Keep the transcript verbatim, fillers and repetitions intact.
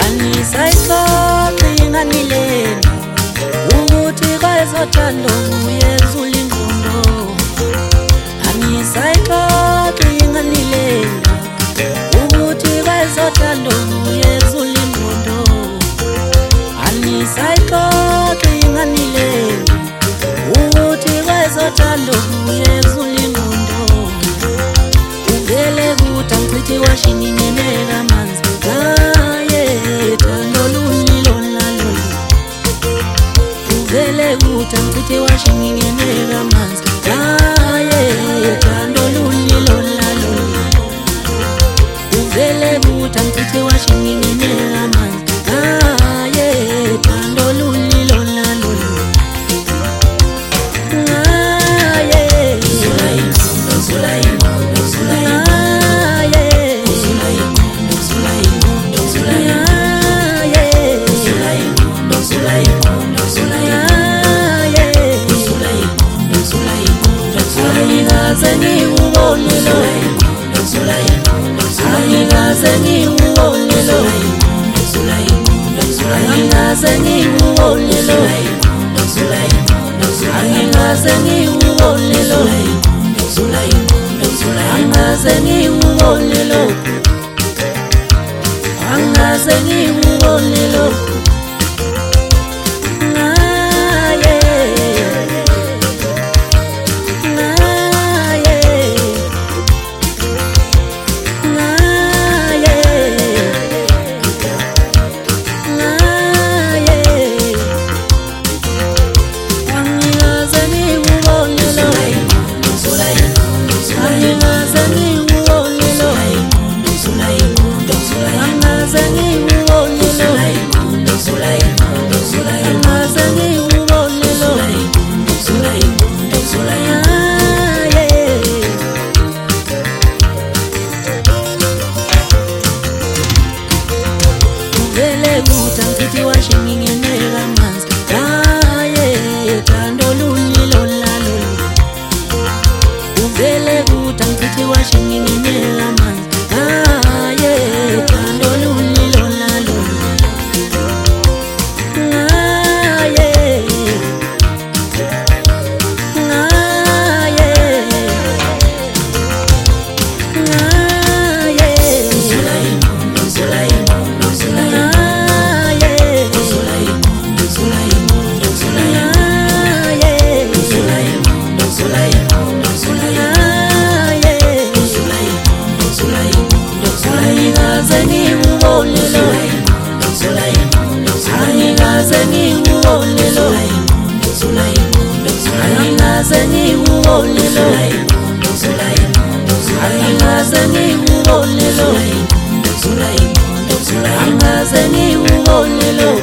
anisayixoxi inganilena ukuthi kwezothando uyezula ingqondo. Anisayixoxi inganilena ukuthi kwezothando uyezula ingqondo. Anisayixoxi inganilena ukuthi kwezothando uyezula ingqondo. Uvele kuthi angichithi washini ngeneka amanzi gaye thando lunilo nalo. Uvele kuthi angichithi washini ngeneka amanzi gaye thando lunilo nalo. Uvele kuthi angichithi washini ngeneka amanzi gaye thando lunilo nalo. Gaye zula ingqondo zula ingqondo zula ingqondo. Angazeni uonelo